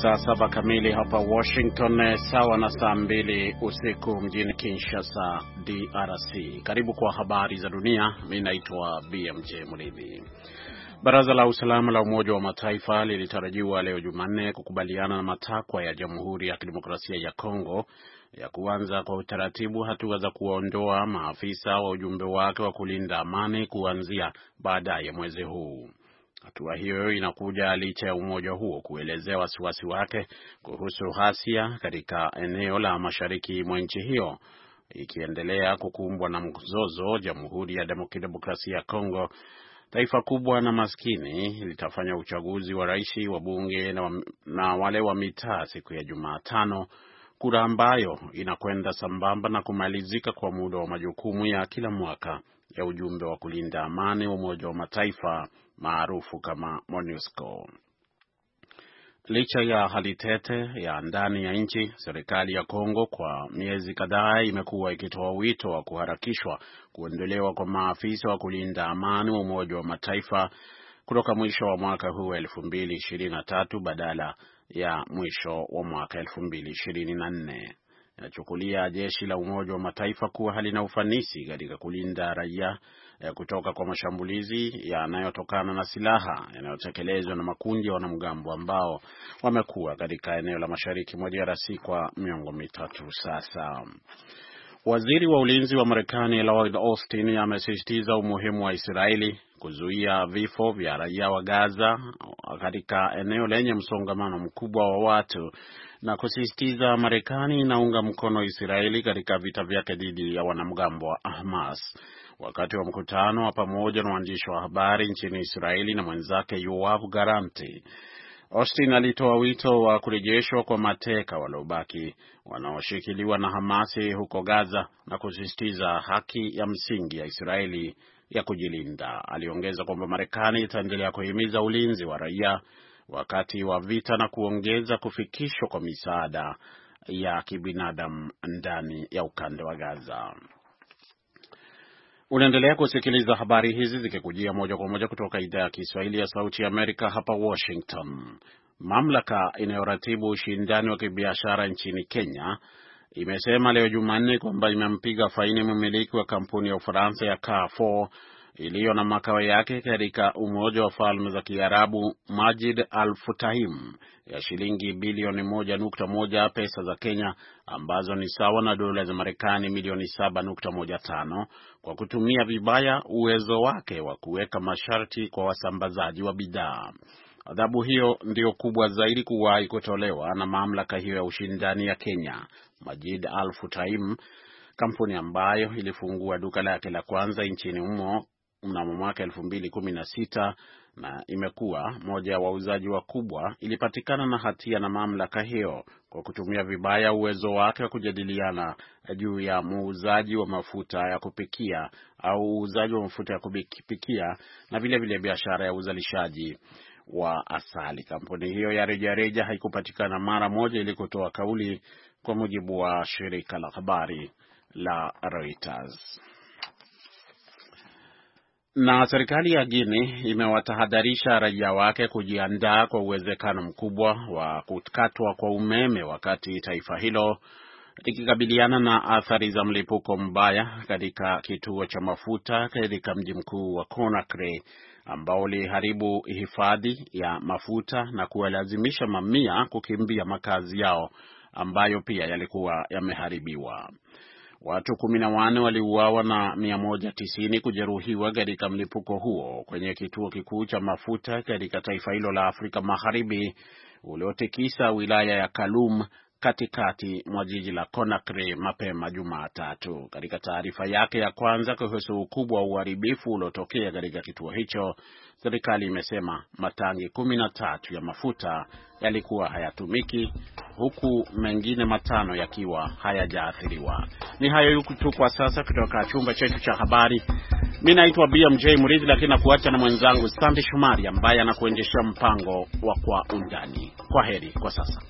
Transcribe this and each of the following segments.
saa 7 kamili hapa Washington, sawa na saa 2 usiku mjini Kinshasa, DRC. Karibu kwa habari za dunia. Mimi naitwa BMJ Mridhi. Baraza la usalama la Umoja wa Mataifa lilitarajiwa leo Jumanne kukubaliana na matakwa ya Jamhuri ya Kidemokrasia ya Kongo ya kuanza kwa utaratibu hatua za kuondoa maafisa wa ujumbe wake wa kulinda amani kuanzia baadaye mwezi huu. Hatua hiyo inakuja licha ya umoja huo kuelezea wasiwasi wake kuhusu ghasia katika eneo la mashariki mwa nchi hiyo, ikiendelea kukumbwa na mzozo. Jamhuri ya Kidemokrasia ya Kongo, taifa kubwa na maskini, litafanya uchaguzi wa rais, wa bunge na wale wa mitaa siku ya Jumatano, kura ambayo inakwenda sambamba na kumalizika kwa muda wa majukumu ya kila mwaka ya ujumbe wa kulinda amani wa Umoja wa Mataifa maarufu kama MONUSCO. Licha ya hali tete ya ndani ya nchi, serikali ya Kongo kwa miezi kadhaa imekuwa ikitoa wito wa kuharakishwa kuondolewa kwa maafisa wa kulinda amani wa Umoja wa Mataifa kutoka mwisho wa mwaka huu 2023 badala ya mwisho wa mwaka 2024. Inachukulia jeshi la Umoja wa Mataifa kuwa halina ufanisi katika kulinda raia kutoka kwa mashambulizi yanayotokana na silaha yanayotekelezwa na makundi ya wanamgambo ambao wamekuwa katika eneo la mashariki mwa DRC kwa miongo mitatu sasa. Waziri wa ulinzi wa Marekani Lloyd Austin amesisitiza umuhimu wa Israeli kuzuia vifo vya raia wa Gaza katika eneo lenye msongamano mkubwa wa watu na kusisitiza Marekani inaunga mkono Israeli katika vita vyake dhidi ya wanamgambo wa Hamas. Wakati wa mkutano wa pamoja na waandishi wa habari nchini Israeli na mwenzake Yoav Garanti, Austin alitoa wito wa kurejeshwa kwa mateka waliobaki wanaoshikiliwa na Hamasi huko Gaza na kusisitiza haki ya msingi ya Israeli ya kujilinda. Aliongeza kwamba Marekani itaendelea kuhimiza ulinzi wa raia wakati wa vita na kuongeza kufikishwa kwa misaada ya kibinadamu ndani ya ukanda wa Gaza. Unaendelea kusikiliza habari hizi zikikujia moja kwa moja kutoka idhaa ya Kiswahili ya Sauti ya Amerika hapa Washington. Mamlaka inayoratibu ushindani wa kibiashara nchini Kenya imesema leo Jumanne kwamba imempiga faini mmiliki wa kampuni ya Ufaransa ya Carrefour iliyo na makao yake katika Umoja wa Falme za Kiarabu, Majid Al Futtaim, ya shilingi bilioni 1.1 pesa za Kenya, ambazo ni sawa na dola za Marekani milioni 7.15, kwa kutumia vibaya uwezo wake wa kuweka masharti kwa wasambazaji wa bidhaa. Adhabu hiyo ndio kubwa zaidi kuwahi kutolewa na mamlaka hiyo ya ushindani ya Kenya. Majid Al Futtaim, kampuni ambayo ilifungua duka lake la kwanza nchini humo mnamo mwaka 2016 na imekuwa moja ya wauzaji wakubwa, ilipatikana na hatia na mamlaka hiyo kwa kutumia vibaya uwezo wake wa kujadiliana juu ya muuzaji wa mafuta ya kupikia au uuzaji wa mafuta ya kupikia na vile biashara ya uzalishaji wa asali. Kampuni hiyo ya rejareja haikupatikana mara moja ili kutoa kauli, kwa mujibu wa shirika la habari la Reuters. Na serikali ya Guinea imewatahadharisha raia wake kujiandaa kwa uwezekano mkubwa wa kukatwa kwa umeme wakati taifa hilo likikabiliana na athari za mlipuko mbaya katika kituo cha mafuta katika mji mkuu wa Conakry, ambao uliharibu hifadhi ya mafuta na kuwalazimisha mamia kukimbia makazi yao ambayo pia yalikuwa yameharibiwa. Watu 14 waliuawa na 190 kujeruhiwa katika mlipuko huo kwenye kituo kikuu cha mafuta katika taifa hilo la Afrika Magharibi, uliotikisa wilaya ya Kaloum katikati mwa jiji la Conakry mapema Jumatatu. Katika taarifa yake ya kwanza kuhusu ukubwa wa uharibifu uliotokea katika kituo hicho, serikali imesema matangi 13 ya mafuta yalikuwa hayatumiki, huku mengine 5 yakiwa hayajaathiriwa. Ni hayo tu kwa sasa kutoka chumba chetu cha habari. Mimi naitwa BMJ Mridhi, lakini nakuacha na mwenzangu Sandy Shumari ambaye anakuendesha mpango wa Kwa Undani. Kwaheri kwa sasa.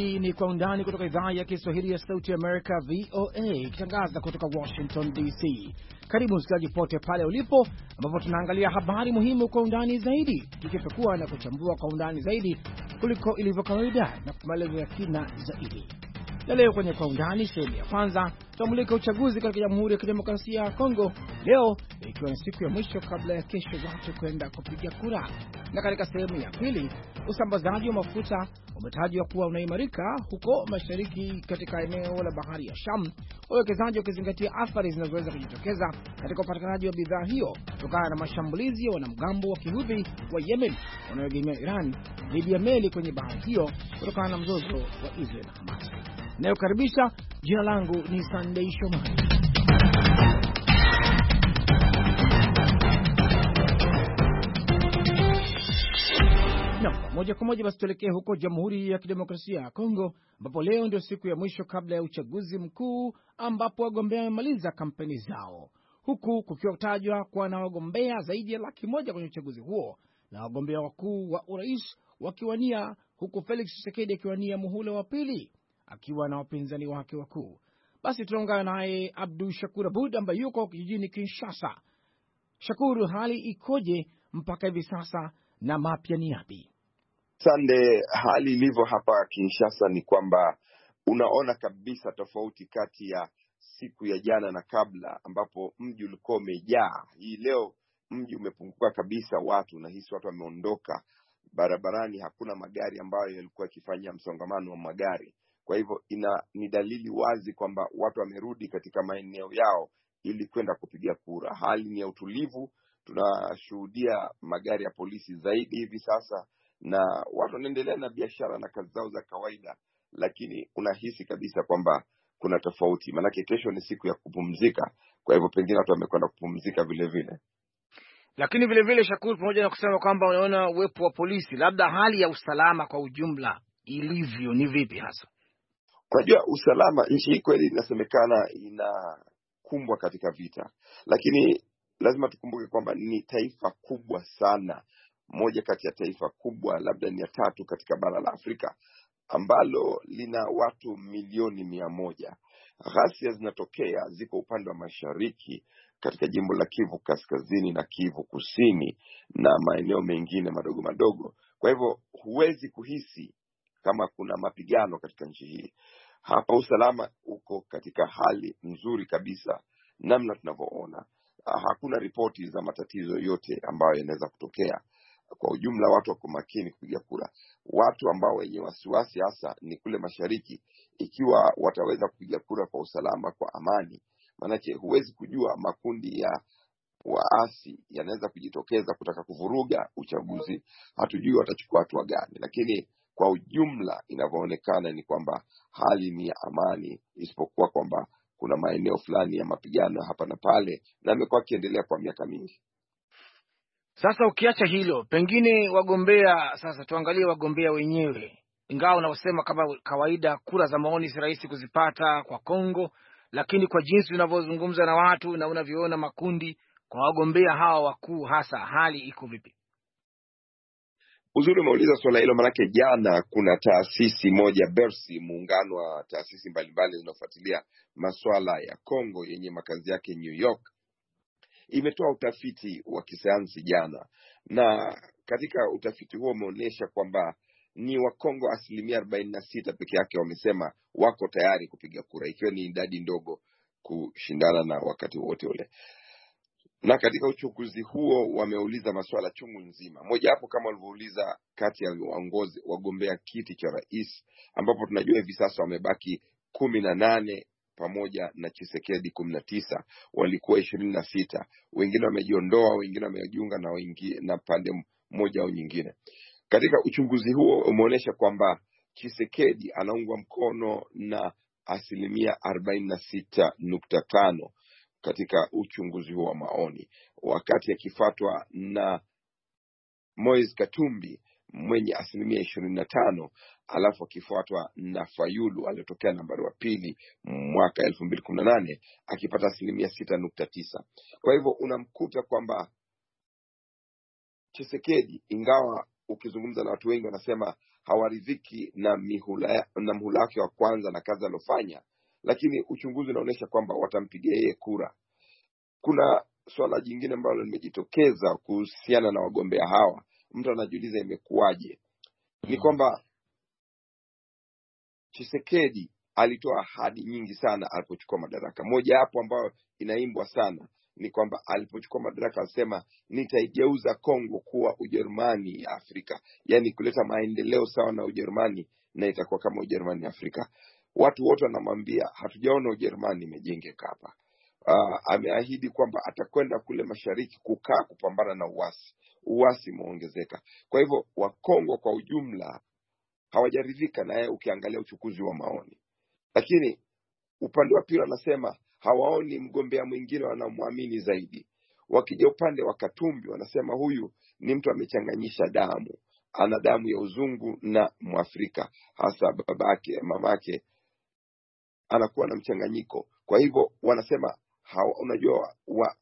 Hii ni Kwa Undani kutoka idhaa ya Kiswahili ya Sauti ya Amerika, VOA, ikitangaza kutoka Washington DC. Karibu msikilizaji pote pale ulipo, ambapo tunaangalia habari muhimu kwa undani zaidi, tukipekua na kuchambua kwa undani zaidi kuliko ilivyo kawaida na kwa maelezo ya kina zaidi. Na leo kwenye Kwa Undani sehemu ya kwanza, tutamulika uchaguzi katika Jamhuri ya Kidemokrasia ya Kongo, leo ikiwa ni siku ya mwisho kabla ya kesho watu kwenda kupiga kura. Na katika sehemu ya pili, usambazaji wa mafuta umetajwa kuwa unaimarika huko mashariki katika eneo la bahari ya Sham, wawekezaji wakizingatia athari zinazoweza kujitokeza katika upatikanaji wa bidhaa hiyo kutokana na mashambulizi ya wanamgambo wa Kihudhi wa Yemen wanaoegemea Iran dhidi ya meli kwenye bahari hiyo kutokana na mzozo wa Israel na Hamas. Nayokaribisha, jina langu ni Sunday Shomari. Moja kwa moja basi tuelekee huko Jamhuri ya Kidemokrasia ya Kongo, ambapo leo ndio siku ya mwisho kabla ya uchaguzi mkuu, ambapo wagombea wamemaliza kampeni zao, huku kukiwa tajwa kuwa na wagombea zaidi ya 100,000 kwenye uchaguzi huo, na wagombea wakuu wa urais wakiwania, huku Felix Tshisekedi akiwania muhula wa pili akiwa na wapinzani wake wakuu. Basi tunaungana naye Abdul Shakur Abud ambaye yuko kijijini Kinshasa. Shakuru, hali ikoje mpaka hivi sasa na mapya ni yapi? Sande, hali ilivyo hapa Kinshasa ni kwamba unaona kabisa tofauti kati ya siku ya jana na kabla, ambapo mji ulikuwa umejaa. Hii leo mji umepunguka kabisa, watu nahisi watu wameondoka barabarani, hakuna magari ambayo yalikuwa yakifanya msongamano wa magari. Kwa hivyo ni dalili wazi kwamba watu wamerudi katika maeneo yao ili kwenda kupiga kura. Hali ni ya utulivu, tunashuhudia magari ya polisi zaidi hivi sasa, na watu wanaendelea na biashara na kazi zao za kawaida, lakini unahisi kabisa kwamba kuna tofauti, manake kesho ni siku ya kupumzika. Kwa hivyo pengine watu wamekwenda kupumzika vile vile. Lakini vile vile, Shakuru, pamoja na kusema kwamba unaona uwepo wa polisi, labda hali ya usalama kwa ujumla ilivyo ni vipi hasa? Unajua, usalama nchi hii kweli inasemekana inakumbwa katika vita, lakini lazima tukumbuke kwamba ni taifa kubwa sana, moja kati ya taifa kubwa, labda ni ya 3 katika bara la Afrika, ambalo lina watu milioni 100. Ghasia zinatokea, ziko upande wa mashariki katika jimbo la Kivu Kaskazini na Kivu Kusini na maeneo mengine madogo madogo. Kwa hivyo huwezi kuhisi kama kuna mapigano katika nchi hii. Hapa usalama uko katika hali nzuri kabisa, namna tunavyoona. Hakuna ripoti za matatizo yote ambayo yanaweza kutokea. Kwa ujumla watu wako makini kupiga kura. Watu ambao wenye wasiwasi hasa ni kule mashariki, ikiwa wataweza kupiga kura kwa usalama, kwa amani. Maanake huwezi kujua, makundi ya waasi yanaweza kujitokeza kutaka kuvuruga uchaguzi. Hatujui watachukua hatua gani, lakini kwa ujumla inavyoonekana ni kwamba hali ni ya amani, isipokuwa kwamba kuna maeneo fulani ya mapigano hapa na pale, na imekuwa ikiendelea kwa miaka mingi. Sasa ukiacha hilo, pengine wagombea, sasa tuangalie wagombea wenyewe. Ingawa unaosema kama kawaida kura za maoni si rahisi kuzipata kwa Kongo, lakini kwa jinsi unavyozungumza na watu na unavyoona makundi, kwa wagombea hawa wakuu hasa hali iko vipi? Uzuri umeuliza swala hilo, manake jana kuna taasisi moja, Bercy, muungano wa taasisi mbalimbali zinazofuatilia masuala ya Kongo yenye makazi yake New York, imetoa utafiti wa kisayansi jana, na katika utafiti huo umeonyesha kwamba ni Wakongo 46% peke yake wamesema wako tayari kupiga kura, ikiwa ni idadi ndogo kushindana na wakati wote ule. Na katika uchunguzi huo wameuliza masuala chungu nzima. Moja hapo kama walivyouliza kati ya wagombea kiti cha rais, ambapo tunajua hivi sasa wamebaki 18 pamoja na Tshisekedi 19, walikuwa 26. Wengine wamejiondoa, wengine wamejiunga na wengine na pande moja au nyingine. Katika uchunguzi huo umeonyesha kwamba Tshisekedi anaungwa mkono na 46.5 katika uchunguzi huo wa maoni, wakati akifuatwa na Moise Katumbi mwenye 25%, alafu akifuatwa na Fayulu aliyotokea nambari wa pili mwaka 2018 akipata 6.9. Kwa hivyo unamkuta kwamba Tshisekedi, ingawa ukizungumza na watu wengi wanasema hawaridhiki na mhula wake wa kwanza na kazi alofanya, lakini uchunguzi unaonyesha kwamba watampigia yeye kura. Kuna swala jingine ambalo limejitokeza kuhusiana na wagombea hawa, mtu anajiuliza imekuwaje. Ni kwamba Tshisekedi alitoa ahadi nyingi sana alipochukua madaraka. Moja hapo ambayo inaimbwa sana ni kwamba alipochukua madaraka alisema nitaigeuza Kongo kuwa Ujerumani ya Afrika, yani kuleta maendeleo sawa na Ujerumani na itakuwa kama Ujerumani ya Afrika. Watu wote wanamwambia hatujaona Ujerumani imejengeka hapa. Ameahidi kwamba atakwenda kule mashariki kukaa kupambana na uasi umeongezeka. Kwa hivyo Wakongo kwa ujumla hawajaridhika naye ukiangalia uchukuzi wa maoni, lakini upande wa pili wanasema hawaoni mgombea mwingine wanaomwamini zaidi. Wakija upande wa Katumbi wanasema huyu ni mtu amechanganyisha damu, ana damu ya uzungu na Mwafrika, hasa babake mamake anakuwa na mchanganyiko. Kwa hivyo wanasema unajua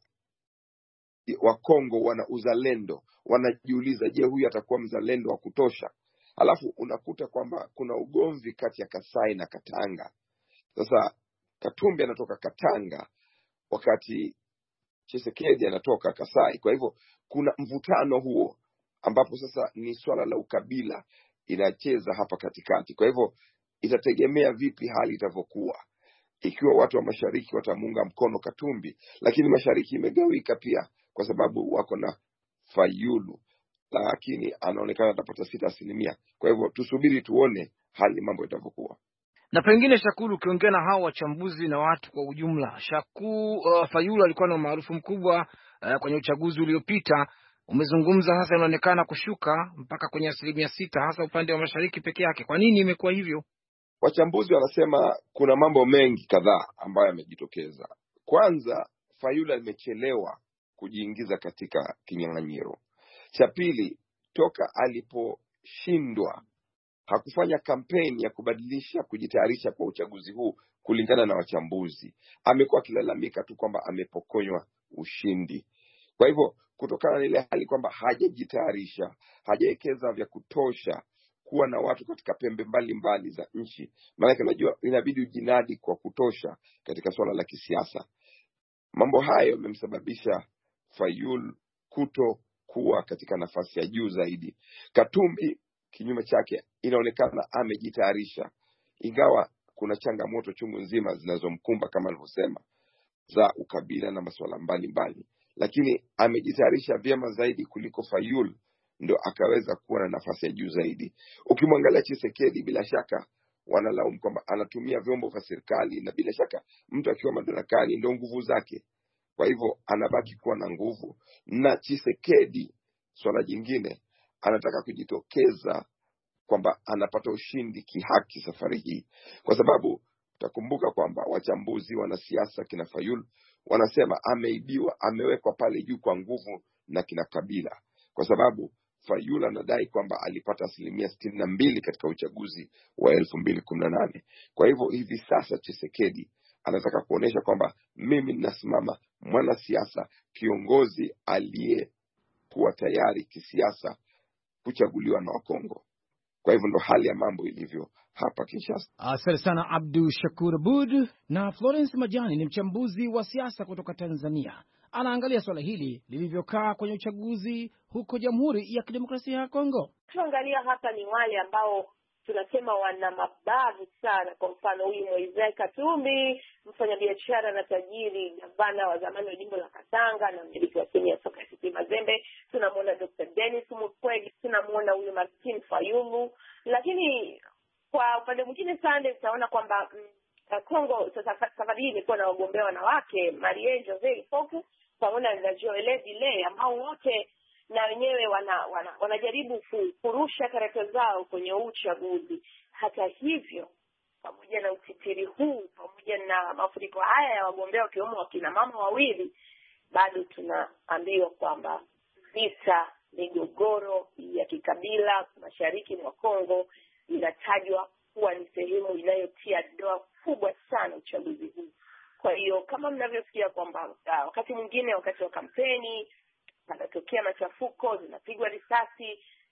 wa Kongo wana uzalendo, wanajiuliza je, huyu atakuwa mzalendo wa kutosha? Alafu unakuta kwamba kuna ugomvi kati ya Kasai na Katanga. Sasa Katumbi anatoka Katanga wakati Tshisekedi anatoka Kasai. Kwa hivyo kuna mvutano huo ambapo sasa ni swala la ukabila inacheza hapa katikati. Kwa hivyo itategemea vipi hali itavyokuwa, ikiwa watu wa mashariki watamuunga mkono Katumbi, lakini mashariki imegawika pia kwa sababu wako na Fayulu, lakini anaonekana atapata 6%. Kwa hivyo tusubiri tuone hali mambo itavyokuwa. Na pengine Shakuru, ukiongea na hao wachambuzi na watu kwa ujumla, Fayulu alikuwa na umaarufu mkubwa kwenye uchaguzi uliopita. Umezungumza sasa inaonekana kushuka mpaka kwenye 6%, hasa upande wa mashariki peke yake. Kwa nini imekuwa hivyo? Wachambuzi wanasema kuna mambo mengi kadhaa ambayo yamejitokeza. Kwanza, Fayulu amechelewa kujiingiza katika kinyang'anyiro. Cha pili, toka aliposhindwa hakufanya kampeni ya kubadilisha kujitayarisha kwa uchaguzi huu. Kulingana na wachambuzi, amekuwa akilalamika tu kwamba amepokonywa ushindi. Kwa hivyo kutokana na ile hali kwamba hajajitayarisha, hajawekeza vya kutosha kuwa na watu katika pembe mbalimbali za nchi, maana unajua inabidi ujinadi kwa kutosha katika swala la kisiasa. Mambo hayo yamemsababisha Fayulu kuwa katika nafasi ya juu zaidi. Katumbi kinyume chake inaonekana amejitayarisha, ingawa kuna changamoto chungu nzima zinazomkumba kama alivyosema za ukabila na masuala mbalimbali, lakini amejitayarisha vyema zaidi kuliko Fayulu, ndo akaweza kuwa na nafasi ya juu zaidi. Ukimwangalia Tshisekedi, bila shaka wanalaumu kwamba anatumia vyombo vya serikali, na bila shaka mtu akiwa madarakani ndio nguvu zake. Kwa hivyo anabaki kuwa na nguvu. Na Tshisekedi, swala jingine, anataka kujitokeza kwamba anapata ushindi kihaki safari hii, kwa sababu utakumbuka kwamba wachambuzi, wanasiasa kina Fayulu wanasema ameibiwa, amewekwa pale juu kwa nguvu na kina Kabila, kwa sababu Fayulu anadai kwamba alipata 62% katika uchaguzi wa 2018. Kwa hivyo hivi sasa Tshisekedi anataka kuonesha kwamba mimi ninasimama mwanasiasa, kiongozi aliyekuwa tayari kisiasa kuchaguliwa na Wakongo. Kwa hivyo ndo hali ya mambo ilivyo hapa Kinshasa. Asante sana Abdu Shakur Abud. Na Florence Majani ni mchambuzi wa siasa kutoka Tanzania, anaangalia swala hili lilivyokaa kwenye uchaguzi huko Jamhuri ya Kidemokrasia ya Kongo. Tuangalia hapa ni wale ambao tunasema wana mabavu sana. Kwa mfano huyu Moise Katumbi, mfanyabiashara na tajiri, gavana wa zamani wa jimbo la Katanga na mmiliki wa timu ya soka ya TP Mazembe. Tunamwona Dr. Denis Mukwege, tunamwona huyu Martin Fayulu. Lakini kwa upande mwingine sana tutaona kwamba Kongo safari hii imekuwa na wagombea wanawake, Marie José Foku pamoja na Joelle Vile, ambao wote na wenyewe wanajaribu kurusha karata zao kwenye uchaguzi. Hata hivyo, pamoja na utitiri huu, pamoja na mafuriko haya ya wagombea wakiwemo wakina mama wawili, bado tunaambiwa kwamba vita, migogoro ya kikabila mashariki mwa Kongo inatajwa kuwa ni sehemu inayotia doa kubwa sana uchaguzi huu. Kwa hiyo kama mnavyosikia kwamba wakati mwingine wakati wa kampeni panatokea machafuko, zinapigwa risasi,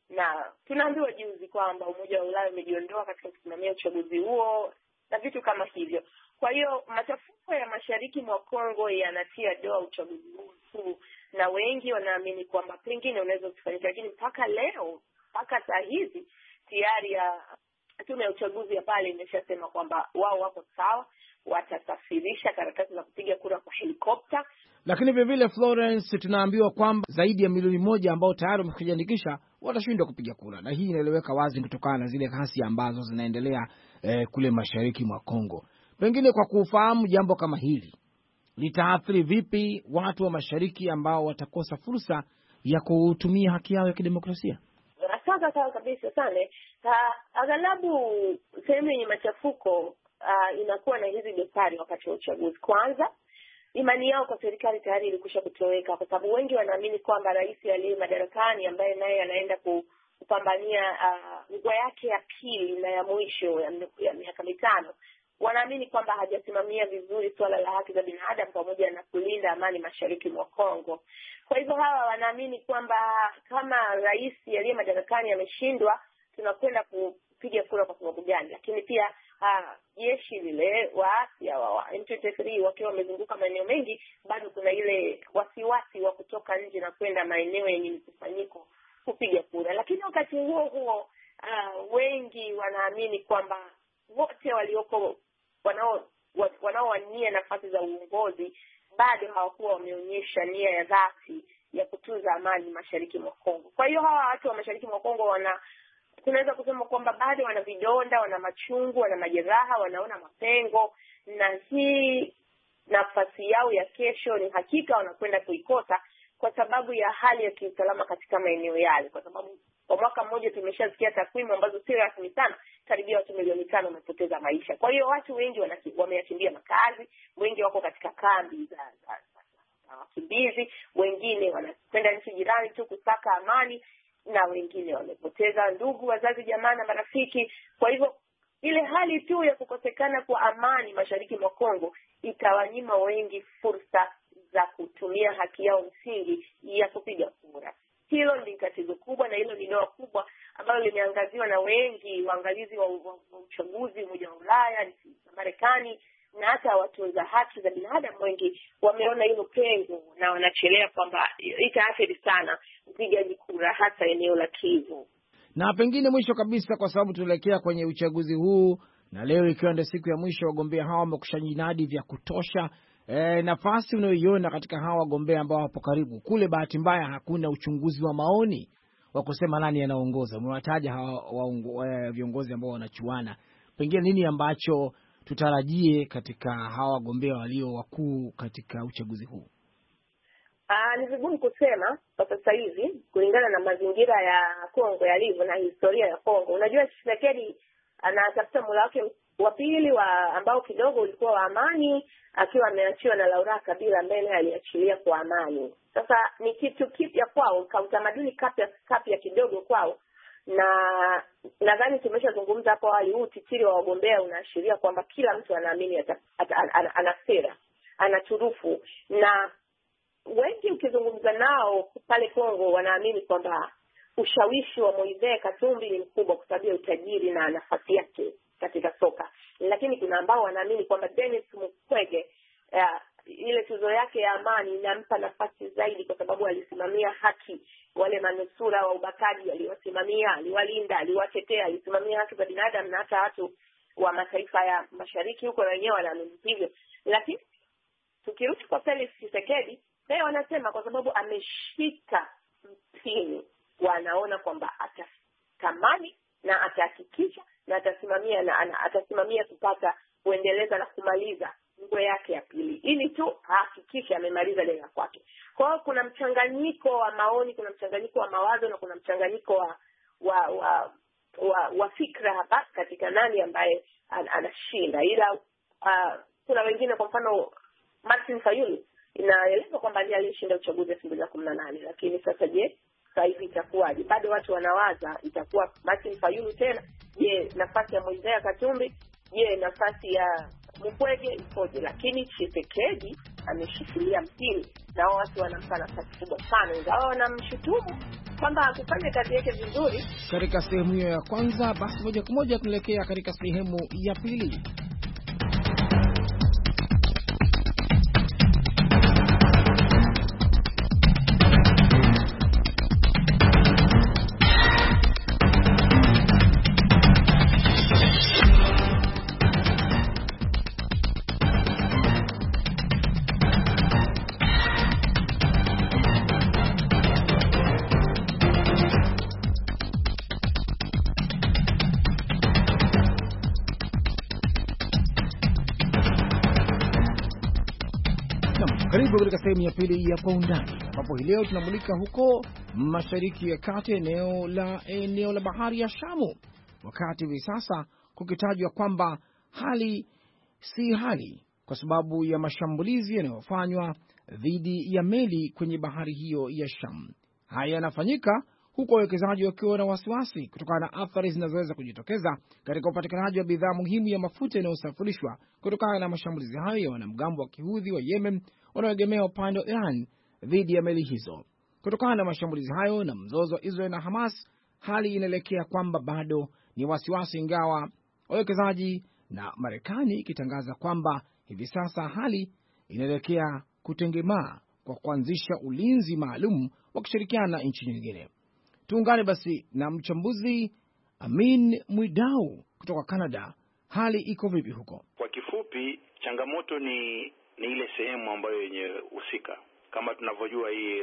na tunaambiwa juzi kwamba Umoja wa Ulaya umejiondoa katika kusimamia uchaguzi huo na vitu kama hivyo. Kwa hiyo machafuko ya mashariki mwa Kongo yanatia doa uchaguzi huu, na wengi wanaamini kwamba pengine unaweza kufanyika, lakini mpaka leo, mpaka saa hizi tayari ya tume ya uchaguzi ya pale imeshasema kwamba wao wako sawa, watasafirisha karatasi za kupiga kura kwa helikopta. Lakini vile vile Florence, tunaambiwa kwamba zaidi ya milioni 1 ambao tayari wamejiandikisha watashindwa kupiga kura, na hii inaeleweka wazi kutokana na zile ghasia ambazo zinaendelea kule mashariki mwa Kongo. Pengine kwa kufahamu jambo kama hili litaathiri vipi watu wa mashariki ambao watakosa fursa ya kutumia haki yao ya kidemokrasia? Sawa kabisa sana. Aghalabu sehemu yenye machafuko inakuwa na hizi dosari wakati wa uchaguzi. Kwanza, imani yao kwa serikali tayari ilikwisha kutoweka, kwa sababu wengi wanaamini kwamba rais aliye madarakani ambaye naye anaenda kupambania nguo yake ya pili na ya mwisho ya miaka 5, wanaamini kwamba hajasimamia vizuri suala la haki za binadamu pamoja na kulinda amani mashariki mwa Kongo. Kwa hivyo hawa wanaamini kwamba kama rais aliye madarakani ameshindwa, tunakwenda kupiga kura kwa sababu gani? Lakini pia jeshi lile waasi wa M23 wakiwa wamezunguka maeneo mengi, bado kuna ile wasiwasi wa kutoka nje na kwenda maeneo yenye mkusanyiko kupiga kura. Lakini wakati huo wengi wanaamini kwamba wote walioko wanaowania nafasi za uongozi bado hawakuwa wameonyesha nia ya dhati ya kutunza amani mashariki mwa Kongo. Kwa hiyo hawa watu wa mashariki mwa Kongo tunaweza kusema kwamba bado wana vidonda, wana machungu, wana majeraha, wanaona mapengo, na hii nafasi yao ya kesho ni hakika wanakwenda kuikosa kwa sababu ya hali ya kiusalama katika maeneo yale. Kwa sababu kwa mwaka mmoja tumeshasikia takwimu ambazo si rasmi sana, karibia watu milioni 5 wamepoteza maisha. Kwa hiyo watu wengi wameyakimbia makazi, wengi wako katika kambi za wakimbizi, wengine wanakwenda nchi jirani tu kusaka amani, na wengine wamepoteza ndugu, wazazi, jamaa na marafiki. Kwa hivyo ile hali tu ya kukosekana kwa amani mashariki mwa Kongo itawanyima wengi fursa za kutumia haki yao msingi ya kupiga kura. Hilo ni tatizo kubwa, na hilo ni doa kubwa ambalo limeangaziwa na wengi waangalizi wa uchaguzi, Umoja wa Ulaya na Marekani, na hata watunza haki za binadamu wengi wameona hilo pengo na wanachelea kwamba itaathiri sana upigaji kura hasa eneo la Kivu. Na pengine mwisho kabisa, kwa sababu tunaelekea kwenye uchaguzi huu na leo ikiwa ndio siku ya mwisho, wagombea hawa wamekushajinadi vya kutosha. Nafasi unayoiona katika hawa wagombea ambao wapo karibu kule, bahati mbaya hakuna uchunguzi wa maoni wa kusema nani anaongoza. Umewataja hawa viongozi ambao wanachuana, pengine nini ambacho tutarajie katika hawa wagombea walio wakuu katika uchaguzi huu? Ni vigumu kusema kwa sasa hivi kulingana na mazingira ya Kongo yalivyo na historia ya Kongo. Unajua, Tshisekedi anatafuta muhula wake wa pili ambao kidogo ulikuwa wa amani, akiwa ameachiwa na Laurent Kabila ambaye aliachilia kwa amani. Sasa ni kitu kipya kwao, kautamaduni kapya kidogo kwao, na nadhani tumeshazungumza hapo awali, huu titiri wa wagombea unaashiria kwamba kila mtu anaamini ana sera, ana turufu, na wengi ukizungumza nao pale Kongo wanaamini kwamba ushawishi wa Moise Katumbi ni mkubwa kwa sababu ya utajiri na nafasi yake katika soka. Lakini kuna ambao wanaamini kwamba Denis Mukwege ile tuzo yake ya amani inampa nafasi zaidi kwa sababu alisimamia haki, wale manusura wa ubakaji aliwasimamia, aliwalinda, aliwatetea, alisimamia haki za binadamu, na hata watu wa mataifa ya mashariki huko wenyewe wanaamini hivyo. Lakini tukirudi kwa Felix Tshisekedi, leo wanasema kwa sababu ameshika mpini, wanaona kwamba atatamani na atahakikisha na atasimamia kupata kuendeleza na kumaliza nguo yake ya pili, ili tu hakikisha amemaliza lengo kwake. Kwa hiyo kuna mchanganyiko wa maoni, kuna mchanganyiko wa mawazo, na kuna mchanganyiko wa fikra hapa katika nani ambaye anashinda. Ila kuna wengine, kwa mfano Martin Fayulu, inaelezwa kwamba ndiye alishinda uchaguzi 2018, lakini sasa je, sasa hivi itakuwaje? Bado watu wanawaza itakuwa Martin Fayulu tena? Je, nafasi ya Moise Katumbi? Je, nafasi ya Mukwege ikoje? Lakini Tshisekedi ameshikilia mpini na watu wanampa nafasi kubwa sana, ingawa wanamshutumu kwamba hakufanya kazi yake vizuri. Katika sehemu hiyo ya kwanza, basi moja kwa moja tunaelekea katika sehemu ya pili. Karibu katika sehemu ya pili ya Kwa Undani, ambapo hii leo tunamulika huko Mashariki ya Kati, eneo la bahari ya Shamu, wakati hivi sasa kukitajwa kwamba hali si hali kwa sababu ya mashambulizi yanayofanywa dhidi ya meli kwenye bahari hiyo ya Shamu. Haya yanafanyika huku wawekezaji wakiwa na wasiwasi kutokana na athari zinazoweza kujitokeza katika upatikanaji wa bidhaa muhimu ya mafuta yanayosafirishwa kutokana na mashambulizi hayo ya wanamgambo wa Kihudhi wa Yemen wanaoegemea upande wa Iran dhidi ya meli hizo. Kutokana na mashambulizi hayo na mzozo wa Israel na Hamas, hali inaelekea kwamba bado ni wasiwasi, ingawa wawekezaji na Marekani ikitangaza kwamba hivi sasa hali inaelekea kutengemaa kwa kuanzisha ulinzi maalum wa kushirikiana na nchi nyingine. Tuungane basi na mchambuzi Amin Mwidau kutoka Canada. Hali iko vipi huko? Kwa kifupi, changamoto ni ile sehemu ambayo yenye husika. Kama tunavyojua, hii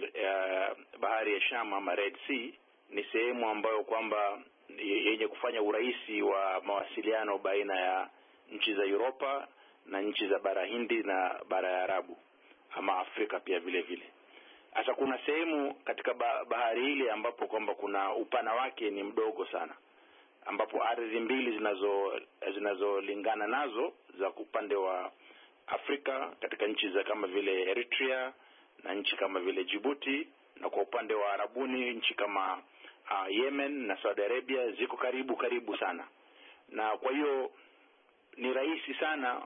bahari ya Sham ama Red Sea ni sehemu ambayo kwamba yenye kufanya urahisi wa mawasiliano baina ya nchi za Europa na nchi za bara Hindi na bara ya Arabu ama Afrika pia vile vile. Sasa kuna sehemu katika bahari ile ambapo kwamba kuna upana wake ni mdogo sana, ambapo ardhi mbili zinazolingana nazo za upande wa Afrika katika nchi za kama vile Eritrea na nchi kama vile Djibouti, na kwa upande wa Arabuni nchi kama Yemen na Saudi Arabia ziko karibu sana. Na kwa hiyo ni rahisi sana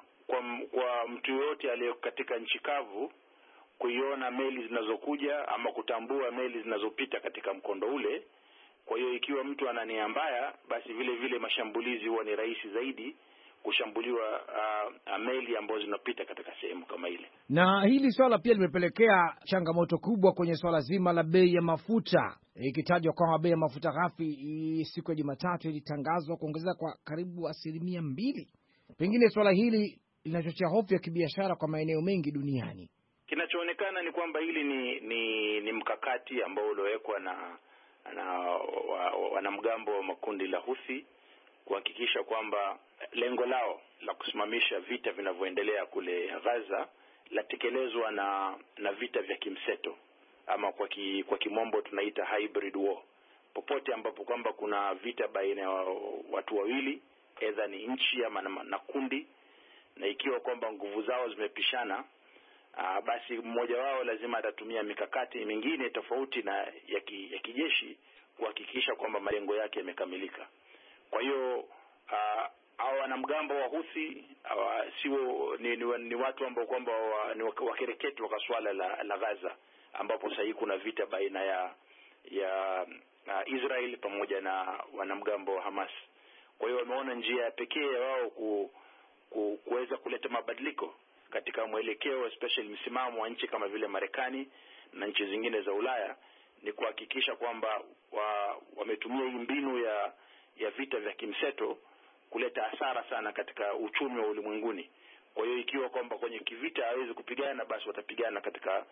kwa mtu yote aliye katika nchi kavu kuiona meli zinazokuja ama kutambua meli zinazopita katika mkondo ule. Kwa hiyo ikiwa mtu ana nia mbaya, basi vile vile mashambulizi huwa ni rahisi zaidi kushambuliwa meli ambazo zinapita katika sehemu kama ile. Na hili swala pia limepelekea changamoto kubwa kwenye swala zima la bei ya mafuta, ikitajwa kwamba bei ya mafuta ghafi siku ya Jumatatu ilitangazwa kuongezeka kwa karibu 2%. Pengine swala hili linachochea hofu ya kibiashara kwa maeneo mengi duniani. Kinachoonekana ni kwamba hili ni mkakati ambao uliowekwa na wanamgambo wa makundi la Houthi kuhakikisha kwamba lengo lao la kusimamisha vita vinavyoendelea kule Gaza latekelezwa na vita vya kimseto, ama kwa kimombo tunaita hybrid war. Popote ambapo kwamba kuna vita baina ya watu wawili, aidha ni nchi ama na kundi, na ikiwa kwamba nguvu zao zimepishana, basi mmoja wao lazima atatumia mikakati mingine tofauti na ya kijeshi kuhakikisha kwamba malengo yake yamekamilika. Kwa hiyo hao wanamgambo wa Houthi ni watu ambao kwamba ni wakereketwa kwa swala la Gaza, ambapo sasa kuna vita baina ya Israel pamoja na wanamgambo wa Hamas. Kwa hiyo wameona njia ya pekee wao kuweza kuleta mabadiliko katika mwelekeo, especially msimamo wa nchi kama vile Marekani na nchi zingine za Ulaya, ni kuhakikisha kwamba wametumia hii mbinu ya vita vya kimseto kuleta hasara sana katika uchumi wa ulimwenguni. Kwa hiyo ikiwa kwamba kwenye kivita hawezi kupigana, basi watapigana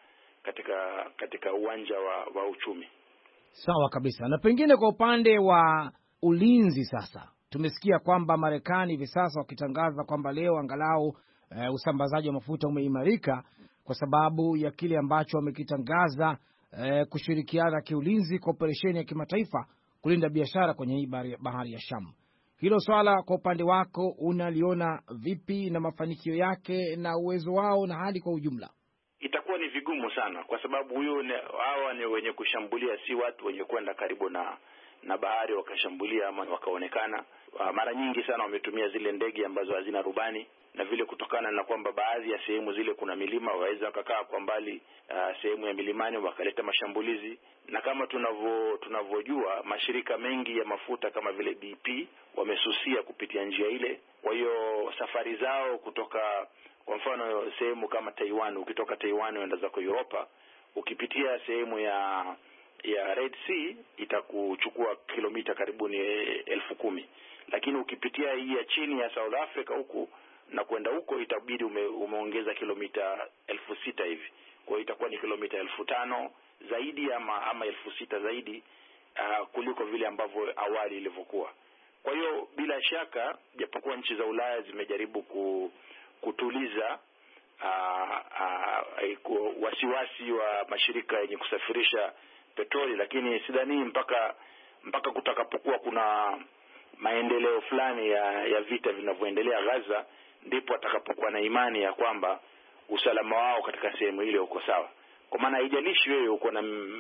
katika uwanja wa uchumi. Sawa kabisa. Na pengine kwa upande wa ulinzi sasa, tumesikia kwamba Marekani hivi sasa wakitangaza kwamba leo angalau usambazaji wa mafuta umeimarika kwa sababu ya kile ambacho wamekitangaza kushirikiana kiulinzi kwa operesheni ya kimataifa kulinda biashara kwenye hii bahari ya Shamu. Hilo swala kwa upande wako unaliona vipi, na mafanikio yake na uwezo wao na hali kwa ujumla? Itakuwa ni vigumu sana kwa sababu hawa ni wenye kushambulia, si watu wenye kwenda karibu na bahari wakashambulia ama wakaonekana. Mara nyingi sana wametumia zile ndege ambazo hazina rubani, na vile kutokana na kwamba baadhi ya sehemu zile kuna milima, waweza wakakaa kwa mbali sehemu ya milimani wakaleta mashambulizi. Na kama tunavyojua mashirika mengi ya mafuta kama vile BP wamesusia kupitia njia ile. Kwa hiyo safari zao kutoka, kwa mfano sehemu kama Taiwan, ukitoka Taiwan uenda zako Europa, ukipitia sehemu ya Red Sea itakuchukua kilomita karibuni 10,000, lakini ukipitia hii ya chini ya South Africa huku na kwenda huko itabidi umeongeza kilomita 6,000 hivi. Kwa hiyo itakuwa ni kilomita 5,000 zaidi ama 6,000 zaidi kuliko vile ambavyo awali ilivyokuwa. Kwa hiyo bila shaka, japokuwa nchi za Ulaya zimejaribu kutuliza wasiwasi wa mashirika yenye kusafirisha petroli, lakini sidhani mpaka kutakapokuwa kuna maendeleo fulani ya vita vinavyoendelea Gaza ndipo atakapokuwa na imani ya kwamba usalama wao katika sehemu ile uko sawa. Kwa maana haijalishi wewe uko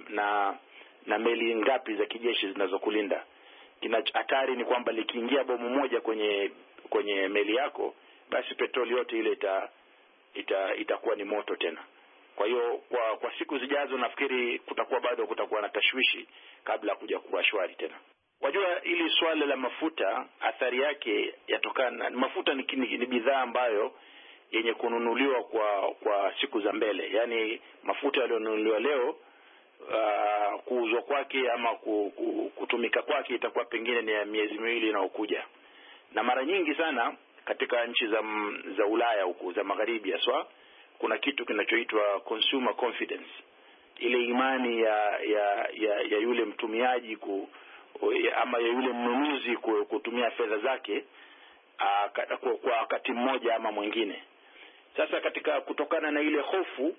na meli ngapi za kijeshi zinazokulinda, hatari ni kwamba likiingia bomu moja kwenye meli yako, basi petroli yote ile itakuwa ni moto tena. Kwa hiyo kwa siku zijazo nafikiri kutakuwa na tashwishi kabla kuja kuwa shwari tena. Wajua, ili swala la mafuta athari yake yatokana, mafuta ni bidhaa ambayo yenye kununuliwa kwa siku za mbele. Yaani mafuta yaliyonunuliwa leo kuuzwa kwake ama kutumika kwake itakuwa pengine ni miezi miwili inayokuja. Na mara nyingi sana katika nchi za Ulaya huku za magharibi haswa, kuna kitu kinachoitwa consumer confidence, ile imani ya yule mtumiaji ama ya yule mnunuzi kutumia fedha zake kwa wakati mmoja ama mwingine. Sasa kutokana na ile hofu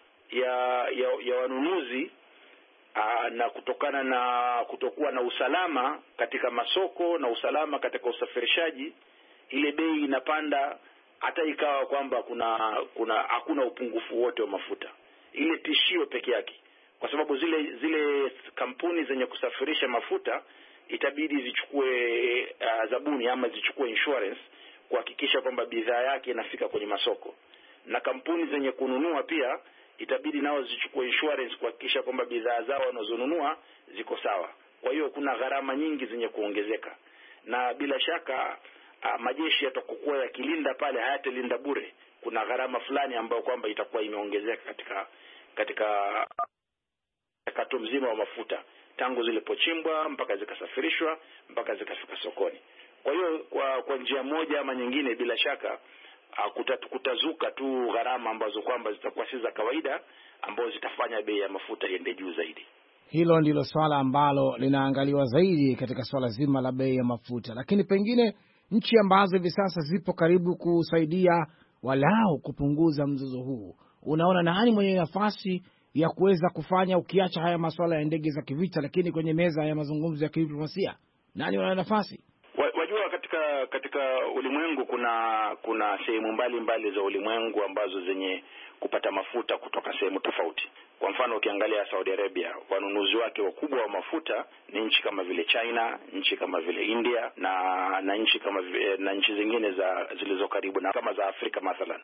ya wanunuzi na kutokana na kutokuwa na usalama katika masoko na usalama katika usafirishaji, ile bei inapanda hata ikawa kwamba hakuna upungufu wote wa mafuta. Ile tishio peke yake, kwa sababu zile kampuni zenye kusafirisha mafuta itabidi zichukue zabuni ama zichukue insurance kuhakikisha kwamba bidhaa yake inafika kwenye masoko, na kampuni zenye kununua pia itabidi nao zichukue insurance kuhakikisha kwamba bidhaa zao wanazonunua ziko sawa. Kwa hiyo kuna gharama nyingi zenye kuongezeka, na bila shaka majeshi yatakokuwa yakilinda pale hayatalinda bure. Kuna gharama fulani ambayo kwamba itakuwa imeongezeka katika mchakato mzima wa mafuta, tangu zilipochimbwa mpaka zikasafirishwa mpaka zikafika sokoni. Kwa hiyo kwa njia moja ama nyingine, bila shaka kutazuka tu gharama ambazo kwamba zitakuwa si za kawaida, ambazo zitafanya bei ya mafuta iende juu zaidi. Hilo ndilo swala ambalo linaangaliwa zaidi katika swala zima la bei ya mafuta. Lakini pengine nchi ambazo hivi sasa zipo karibu kusaidia walau kupunguza mzozo huu, unaona nani mwenye nafasi ya kuweza kufanya, ukiacha haya masuala ya ndege za kivita, lakini kwenye meza ya mazungumzo ya kidiplomasia nani wana nafasi? Wajua, katika ulimwengu kuna sehemu mbalimbali za ulimwengu ambazo zenye kupata mafuta kutoka sehemu tofauti. Kwa mfano ukiangalia Saudi Arabia, wanunuzi wake wakubwa wa mafuta ni nchi kama vile China, nchi kama vile India na nchi zingine zilizo karibu na kama za Afrika mathalan.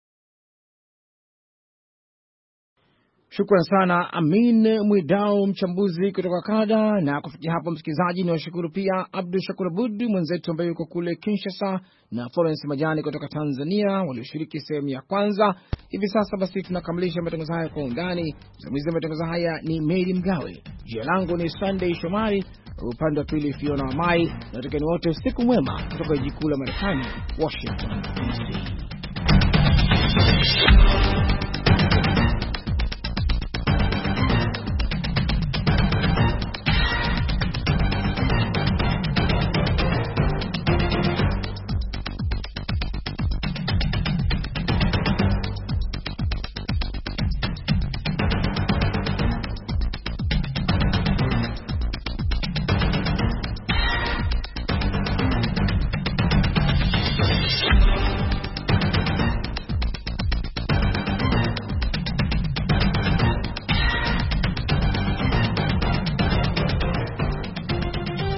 Shukrani sana Amin Mwidau, mchambuzi kutoka Canada. Na kufikia hapo, msikilizaji, ni washukuru pia Abdul Shakur Abud mwenzetu ambaye yuko kule Kinshasa na Florence Majani kutoka Tanzania walioshiriki sehemu ya kwanza. Hivi sasa basi tunakamilisha matangazo haya kwa undani. Msimamizi wa matangazo haya ni Mary Mgawe. Jina langu ni Sunday Shomari, upande wa pili Fiona Wamai, na tutakeni wote usiku mwema kutoka jiji kuu la Marekani, Washington DC.